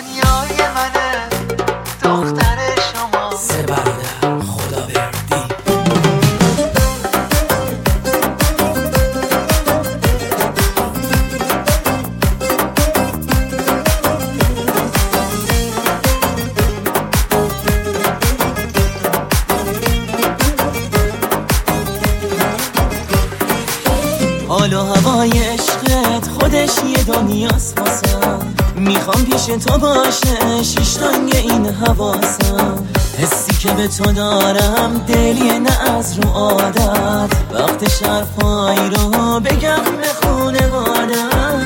دنیای منه دختر شما سه برادر خداوردی. حال و هوای عشقت خودش یه دنیاست واسم، میخوام پیش تو باشه شیشتانگ این حواسم. حسی که به تو دارم دلیه نه از رو عادت، وقت شرفایی رو بگم به خونوادت.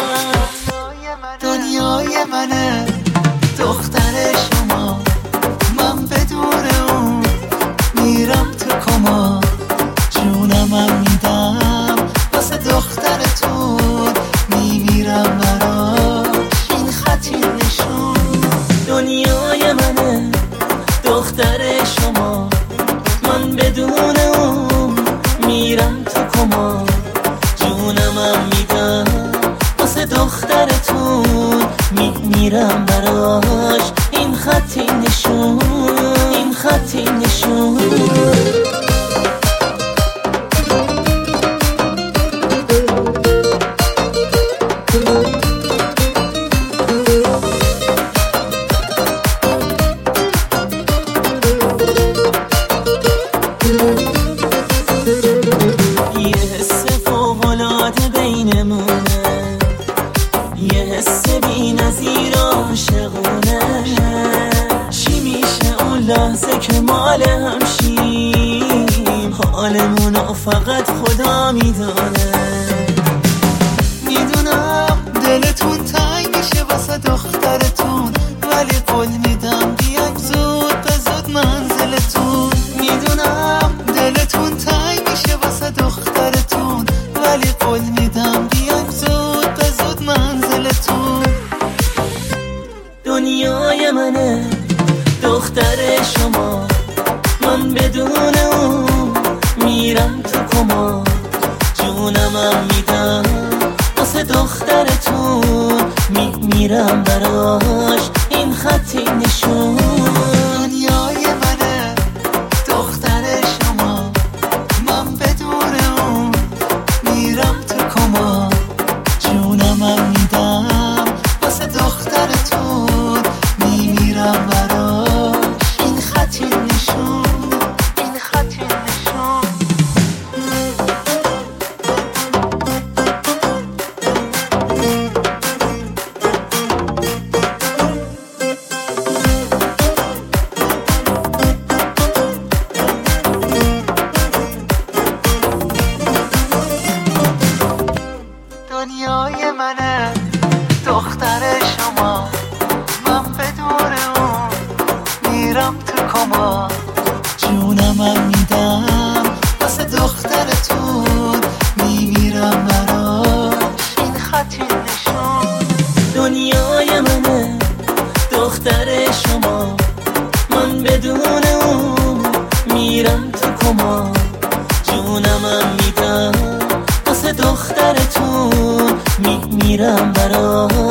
دنیای منه دختر شما، من بدون اون میرم تو کما. جونمم میدم واسه دخترتون، میمیرم براش این خطی نشون. دنیای منه دختر شما، من بدون اون میرم تو کما. جونمم میدم واسه دخترتون، میمیرم براش این خطی نشون، این خطی نشون. یه حس فوق‌العاده بینمونه، یه حس بی‌نظیر عاشقونه. چی میشه اون لحظه که مال هم شیم، حالمونو فقط خدا میدونه. میدونم دلتون تنگ میشه واسه دخترتون، ولی قول میدم بیایم زود به زود منزلتون. میدونم دلتون تنگ میشه واسه دخترتون، ولی قول میدم بیایم زود به زود منزلتون. دنیای منه دختر شما، من بدون اون میرم تو کما. جونمم میدم واسه دخترتون، میمیرم براش این خطی نشون. دنیای منه دختر شما، من بدون اون میرم تو کما. جونمم میدم واسه دخترتون، میمیرم براش این خطی نشون، این خطی نشون. دنیای منه دختر شما، من بدون اون میرم تو کما. جونمم میدم واسه دخترتون، میمیرم براش این خطی نشون. دنیای منه دختر شما، من بدون اون میرم تو کما. جونمم میدم واسه دخترتون، میمیرم براش